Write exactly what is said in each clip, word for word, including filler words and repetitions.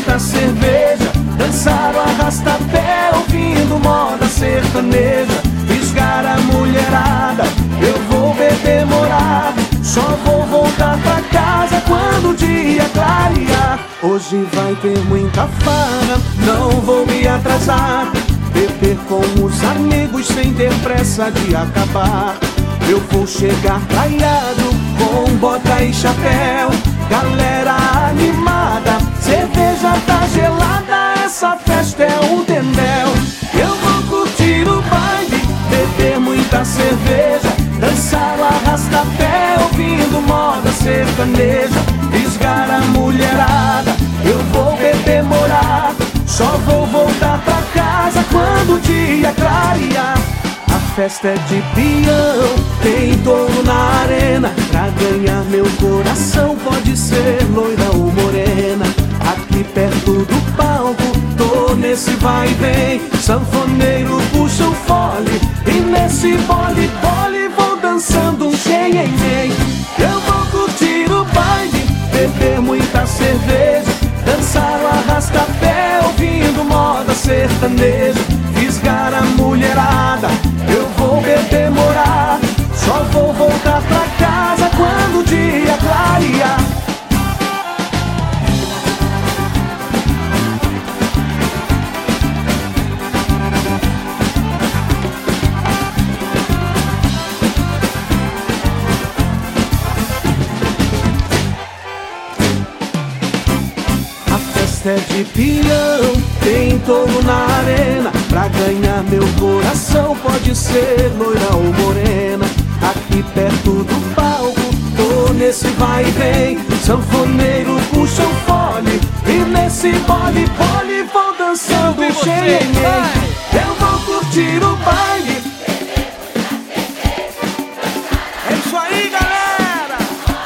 muita cerveja, dançar o arrasta-pé ouvindo moda sertaneja, fisgar a mulherada, eu vou beber morar, só vou voltar pra casa quando o dia clarear. Hoje vai ter muita farra, não vou me atrasar, beber com os amigos sem ter pressa de acabar. Eu vou chegar traiado com bota e chapéu, galera animada, cerveja tá gelada, essa festa é o dendel. Eu vou curtir o baile, beber muita cerveja, dançar o arrasta-pé ouvindo moda sertaneja, fisgar a mulherada, eu vou beber morar, só vou voltar pra casa quando o dia clarear. A festa é de peão, tem touro na arena, pra ganhar meu coração pode ser loira ou morena. Aqui perto do palco, tô nesse vai e vem, sanfoneiro puxa o fole, e nesse bole bole vou dançando um xenhenhen. Eu vou curtir o baile, beber muita cerveja, dançar o arrasta-pé ouvindo moda sertaneja, fisgar a mulherada, eu vou beber morar, só vou voltar pra casa quando o dia clarear. A festa é de peão, tem touro na arena, pra ganhar meu coração pode ser loira ou morena. Aqui perto do palco, tô nesse vai e vem, sanfoneiro puxa o fole, e nesse bole bole vou dançando um xenhenhen. Eu vou curtir o baile. É isso aí, galera!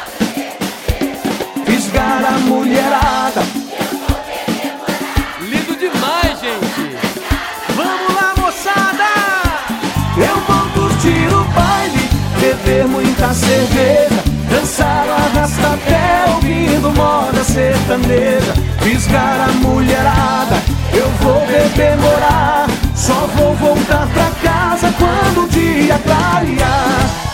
Fisgar a mulherada. Lindo demais, gente! Vamos lá, moçada! Eu vou curtir o baile, beber muita cerveja, dançar o arrasta-pé ouvindo moda sertaneja, fisgar a mulherada, eu vou beber morar, só vou voltar pra casa quando o dia clarear.